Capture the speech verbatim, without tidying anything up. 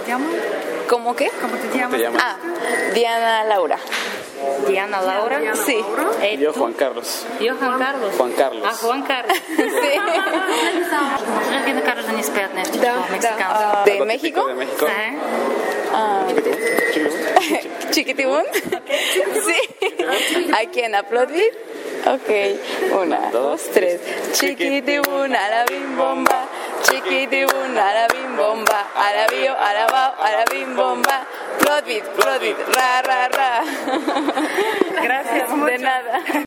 llamas? ¿Cómo qué? ¿Cómo te llamas? te llamas? Ah, Diana Laura. Diana Laura. Diana Sí. Laura. Eh, Yo, ¿tú? Juan Carlos. Yo Juan Carlos. Juan Carlos. А, Juan Carlos. Sí. Разве не кажеш да ни спеят нещо Да, по-мексиканско? да. ¿De México? De México. Е? Ah, Chiquitibún, chiquitibún. ¿Chiquitibún? Sí. ¿A quién aplaudir? Ok. Una, dos, tres. Chiquitibún, a la bim bomba. Chiquitibún, a la bim bomba. A la bio, a la bao, a la bim bomba. Plodbit, plodbit, ra, ra, ra. Gracias De nada.